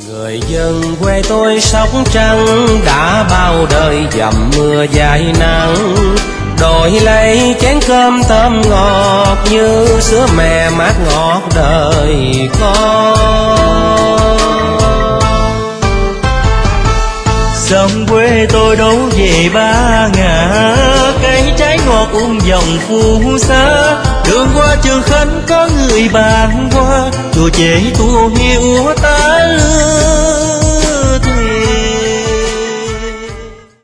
Người dân quê tôi Sóc Trăng đã bao đời dầm mưa dài nắng, đổi lấy chén cơm thơm ngọt như sữa mẹ mát ngọt đời con. Sông quê tôi đổ về Ba Ngã, cây trái ngọt dòng phù sa. Đường qua Trường Khánh có người bàn qua, chùa Chế tu hiu tá lưa.